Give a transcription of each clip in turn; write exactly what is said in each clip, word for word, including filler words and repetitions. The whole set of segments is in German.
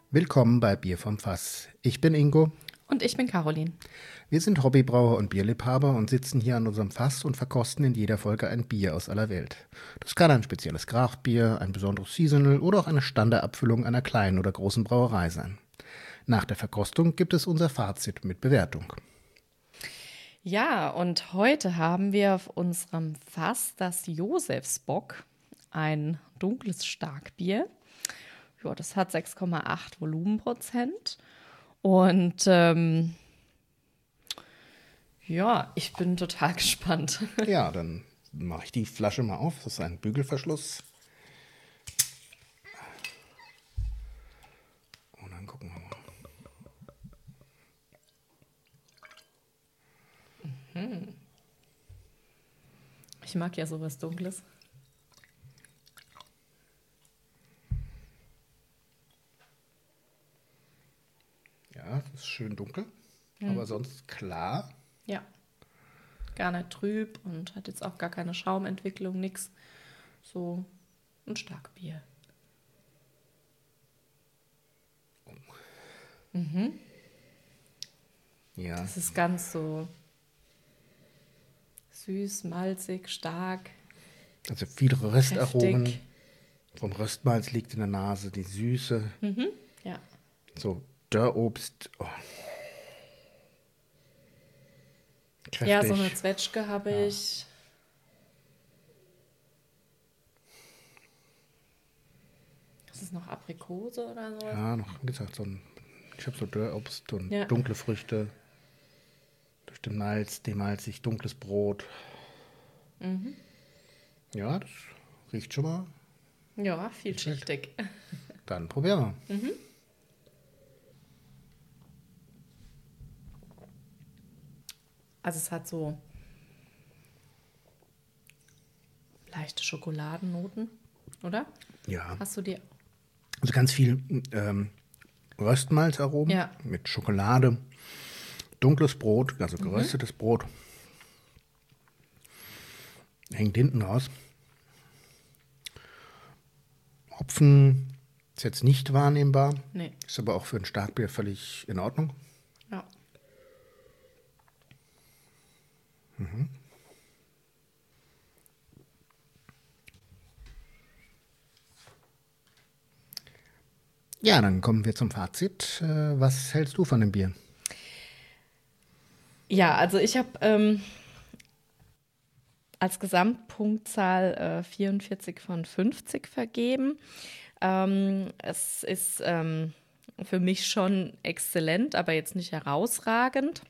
Willkommen bei Bier vom Fass. Ich bin Ingo. Und ich bin Caroline. Wir sind Hobbybrauer und Bierliebhaber und sitzen hier an unserem Fass und verkosten in jeder Folge ein Bier aus aller Welt. Das kann ein spezielles Craftbier, ein besonderes Seasonal oder auch eine Standardabfüllung einer kleinen oder großen Brauerei sein. Nach der Verkostung gibt es unser Fazit mit Bewertung. Ja, und heute haben wir auf unserem Fass das Josefsbock, ein dunkles Starkbier. Ja, das hat sechs Komma acht Volumenprozent. Und ähm, ja, ich bin total gespannt. Ja, dann mache ich die Flasche mal auf. Das ist ein Bügelverschluss. Und dann gucken wir mal. Mhm. Ich mag ja sowas Dunkles. Ja, das ist schön dunkel, mhm. aber sonst klar. Ja, gar nicht trüb und hat jetzt auch gar keine Schaumentwicklung, nix. So ein Starkbier. Mhm. Ja. Das ist ganz so süß, malzig, stark. Also viele Röstaromen. Kräftig. Vom Röstmalz liegt in der Nase die Süße. Mhm. Ja. So Dörrobst. Oh. Kräftig. Ja, so eine Zwetschge habe Ja. ich. Ist es noch Aprikose oder so? Ja, noch, wie gesagt, so ein, ich habe so Dörrobst und Ja. dunkle Früchte. Durch den Malz, demalzig, dunkles Brot. Mhm. Ja, das riecht schon mal. Ja, vielschichtig. Dann probieren wir. Mhm. Also es hat so leichte Schokoladennoten, oder? Ja, Hast du die? also ganz viel ähm, Röstmalzaromen Ja. mit Schokolade, dunkles Brot, also geröstetes Brot. Hängt hinten raus. Hopfen ist jetzt nicht wahrnehmbar, Nee. ist aber auch für ein Starkbier völlig in Ordnung. Ja. Mhm. Ja, dann kommen wir zum Fazit. Äh, Was hältst du von dem Bier? Ja, also ich habe ähm, als Gesamtpunktzahl äh, vierundvierzig von fünfzig vergeben. Ähm, es ist ähm, für mich schon exzellent, aber jetzt nicht herausragend.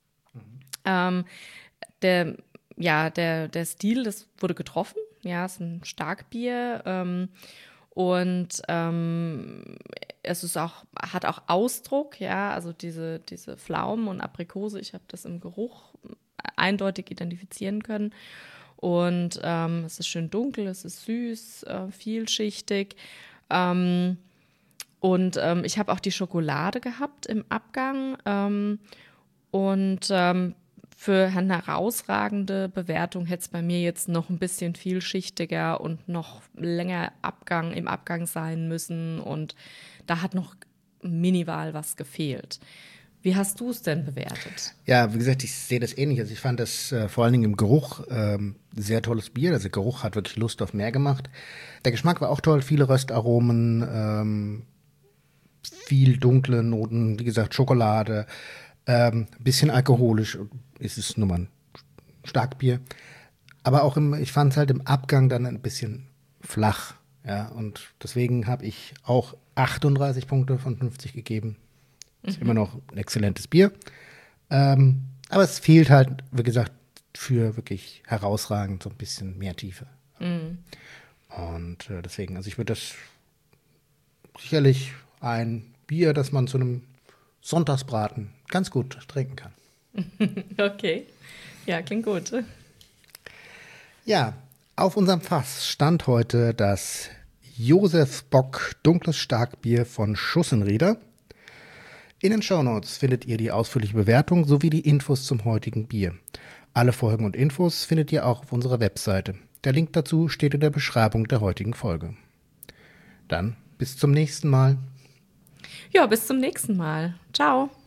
Ähm, der, ja, der, der Stil, das wurde getroffen. Ja, es ist ein Starkbier. Ähm, und ähm, es ist auch, hat auch Ausdruck, ja, also diese, diese Pflaumen und Aprikose, ich habe das im Geruch eindeutig identifizieren können. Und ähm, es ist schön dunkel, es ist süß, äh, vielschichtig. Ähm, und ähm, ich habe auch die Schokolade gehabt im Abgang. Ähm, und ähm, für eine herausragende Bewertung hätte es bei mir jetzt noch ein bisschen vielschichtiger und noch länger Abgang im Abgang sein müssen. Und da hat noch minimal was gefehlt. Wie hast du es denn bewertet? Ja, wie gesagt, ich sehe das ähnlich. Also ich fand das äh, vor allen Dingen im Geruch ähm, sehr tolles Bier. Also der Geruch hat wirklich Lust auf mehr gemacht. Der Geschmack war auch toll, viele Röstaromen, ähm, viel dunkle Noten, wie gesagt, Schokolade, ähm, bisschen alkoholisch ist es nur mal ein Starkbier. Aber auch im, ich fand es halt im Abgang dann ein bisschen flach. Ja, und deswegen habe ich auch achtunddreißig Punkte von fünfzig gegeben. Ist immer noch ein exzellentes Bier. Ähm, aber es fehlt halt, wie gesagt, für wirklich herausragend so ein bisschen mehr Tiefe. Mm. Und äh, deswegen, also ich würde das sicherlich ein Bier, das man zu einem Sonntagsbraten ganz gut trinken kann. Okay, ja, klingt gut. Ja, auf unserem Fass stand heute das Josefsbock Dunkles Starkbier von Schussenrieder. In den Shownotes findet ihr die ausführliche Bewertung sowie die Infos zum heutigen Bier. Alle Folgen und Infos findet ihr auch auf unserer Webseite. Der Link dazu steht in der Beschreibung der heutigen Folge. Dann bis zum nächsten Mal. Ja, bis zum nächsten Mal. Ciao.